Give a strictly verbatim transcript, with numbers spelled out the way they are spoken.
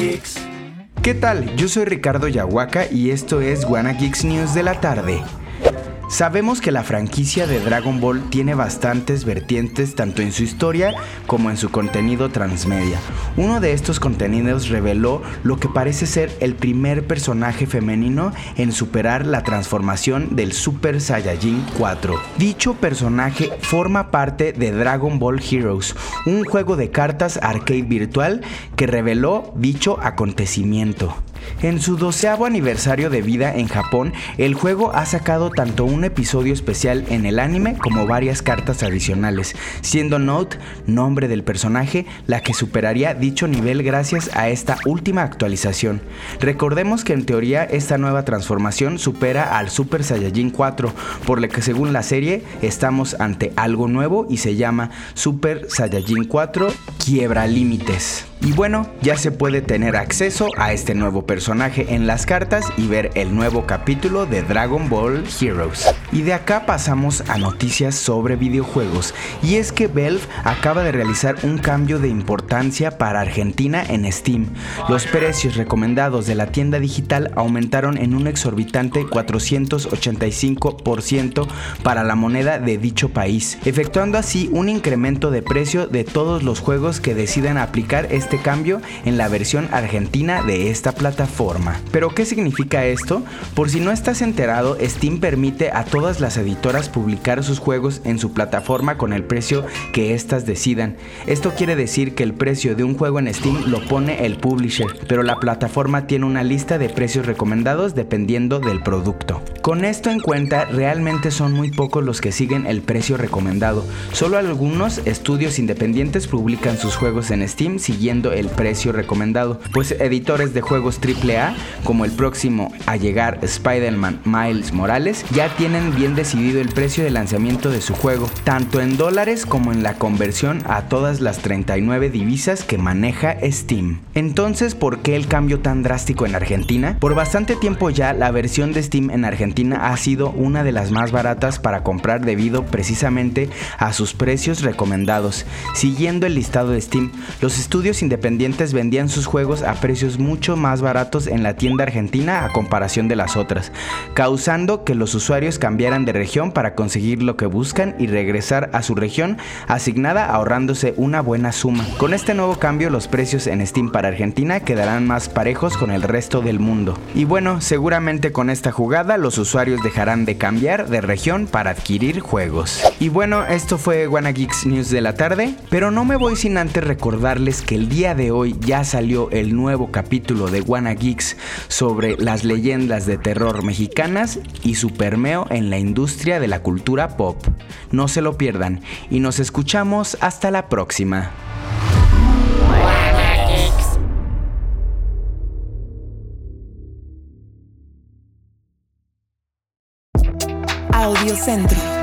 Geeks. ¿Qué tal? Yo soy Ricardo Yahuaca y esto es Wanna Geeks News de la tarde. Sabemos que la franquicia de Dragon Ball tiene bastantes vertientes tanto en su historia como en su contenido transmedia. Uno de estos contenidos reveló lo que parece ser el primer personaje femenino en superar la transformación del Super Saiyajin cuatro. Dicho personaje forma parte de Dragon Ball Heroes, un juego de cartas arcade virtual que reveló dicho acontecimiento. En su doceavo aniversario de vida en Japón, el juego ha sacado tanto un episodio especial en el anime como varias cartas adicionales, siendo Note, nombre del personaje, la que superaría dicho nivel gracias a esta última actualización. Recordemos que en teoría esta nueva transformación supera al Super Saiyajin cuatro, por lo que según la serie estamos ante algo nuevo y se llama Super Saiyajin cuatro Quiebra Límites. Y bueno, ya se puede tener acceso a este nuevo personaje en las cartas y ver el nuevo capítulo de Dragon Ball Heroes. Y de acá pasamos a noticias sobre videojuegos, y es que Valve acaba de realizar un cambio de importancia para Argentina en Steam. Los precios recomendados de la tienda digital aumentaron en un exorbitante cuatrocientos ochenta y cinco por ciento para la moneda de dicho país, efectuando así un incremento de precio de todos los juegos que decidan aplicar este cambio en la versión argentina de esta plataforma. ¿Pero qué significa esto? Por si no estás enterado, Steam permite a todas las editoras publicar sus juegos en su plataforma con el precio que éstas decidan. Esto quiere decir que el precio de un juego en Steam lo pone el publisher, pero la plataforma tiene una lista de precios recomendados dependiendo del producto. Con esto en cuenta, realmente son muy pocos los que siguen el precio recomendado. Solo algunos estudios independientes publican sus juegos en Steam siguiendo el precio recomendado, pues editores de juegos triple A, como el próximo a llegar Spider-Man Miles Morales, ya tienen bien decidido el precio de lanzamiento de su juego, tanto en dólares como en la conversión a todas las treinta y nueve divisas que maneja Steam. Entonces, ¿por qué el cambio tan drástico en Argentina? Por bastante tiempo ya, la versión de Steam en Argentina ha sido una de las más baratas para comprar debido precisamente a sus precios recomendados. Siguiendo el listado de Steam, los estudios independientes vendían sus juegos a precios mucho más baratos en la tienda argentina a comparación de las otras, causando que los usuarios cambiaran de región para conseguir lo que buscan y regresar a su región asignada, ahorrándose una buena suma. Con este nuevo cambio, los precios en Steam para Argentina quedarán más parejos con el resto del mundo. Y bueno, seguramente con esta jugada los usuarios dejarán de cambiar de región para adquirir juegos. Y bueno, esto fue Wanna Geeks News de la tarde, pero no me voy sin antes recordarles que el día de hoy ya salió el nuevo capítulo de Wanna Geeks sobre las leyendas de terror mexicanas y su permeo en la industria de la cultura pop. No se lo pierdan y nos escuchamos hasta la próxima. Audio Centro.